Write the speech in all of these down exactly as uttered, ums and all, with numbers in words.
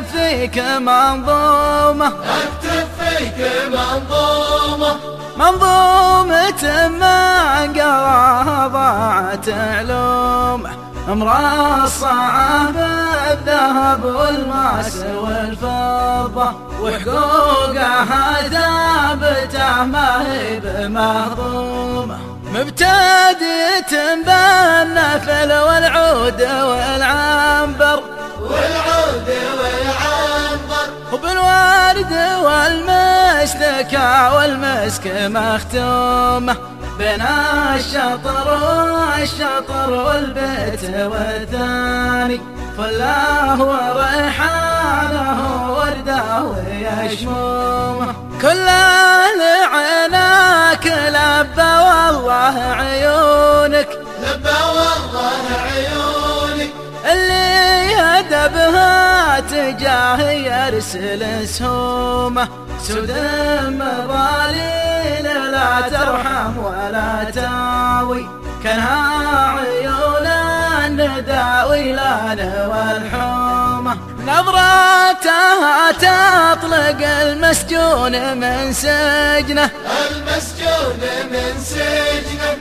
فيك منظومة اكتب فيك منظومة منظومة من قراها ضاعت علومه مرصعة بالذهب والماس والفضة وحقوقها ثابتة ما هي بمهضومة مبتدئة بالنفل والعود والعنبر والعود والعنبر وبالورد والمستكى والمسك مختومة بين الشطر والشطر والبيت والثاني فله وريحانه ورده ويشمومه كل أهل عيناك لبى والله عيونك لبى والله عيونك اللي يدبها تجاه يرسل سهومه سود مظاليل لا ترحم ولا تاوي كانها عيون النداوي لا والحومة نظراتها تطلق المسجون من سجنه المسجون من سجنه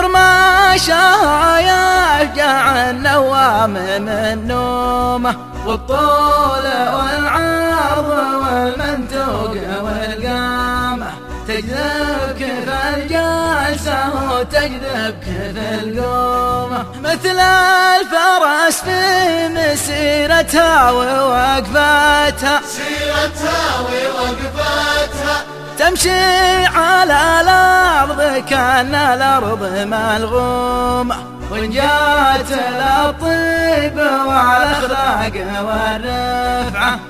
ورماشها يفجع النوام من نومه والطول والعرض والمنتوق والقامة تجذبك في الجلسة وتجذبك في القومة مثل الفرس في مسيرتها ووقفتها سيرتها ووقفتها تمشي على الأرض كأن الأرض ملغومة وإن جات للطيب والأخلاق والرفعة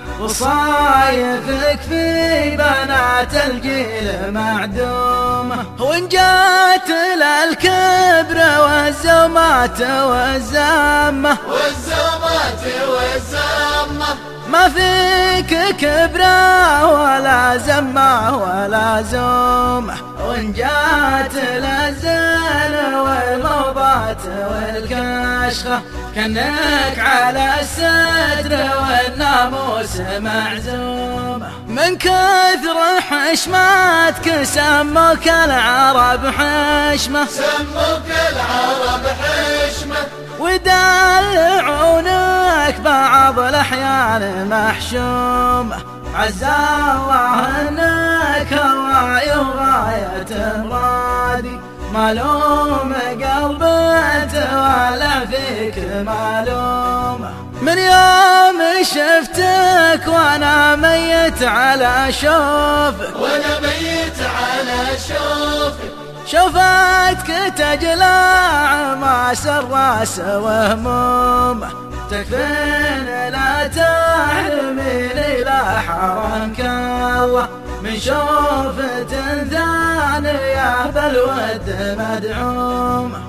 وصايفك في بنات الجيل معدومة وإن جات للكبر والزومات والزامة والزومات والزامة ما فيك كبرة ولا زمة ولا زومة وإن جات للزين والموضات والكشخة كأنك على الستر والناموس معزومة من كثر حشماتك سموك العرب حشمة سموك العرب حشمة ودلعونك بعض الأحيان محشومة عز الله انك هواي وغاية مرادي مالوم قلبك ولا فيك مالومة من يوم شفتك وانا ميت على شوفك وانا ميت على شوفك شوفتك تجلى ماس الراس وهمومه تكفين لا تحرميني لا حرمك الله من شوفة ثانية بالود مدعومة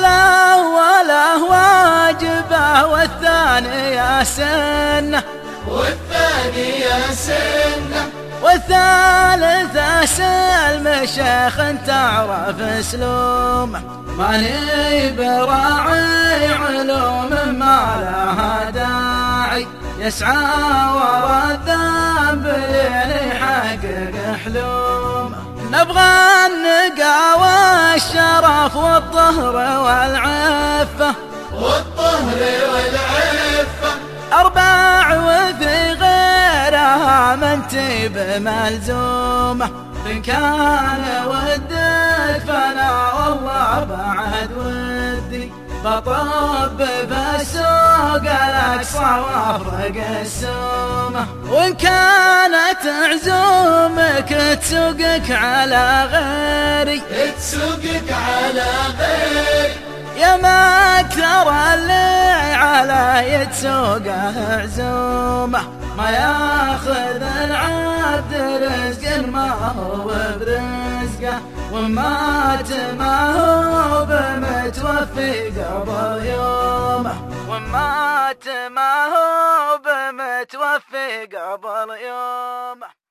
الأول واجبه والثانية سنة والثانية سنة والثالثة سلم شيخ تعرف اسلومه ماني براعي علوم ما لها داعي يسعى ورا الذنب لين يحقق حلومه نبغى النقا والشرف والطهر والعفة والطهر والعفة أربع وفي غيرها منتيب ملزومة إن كان ودك فأنا والله بعد ودي بطب بسوق الأقصى وأفرق السومة وإن كانت عزومك تسوقك على غيري تسوقك على غيري يا ما أكثر اللي على يتسوقه عزومة ما ياخذ العبد رزق ما هو برزقه ومات ما هو بمتوفي قبل يومه ومات ما هو بمتوفي قبل يومه.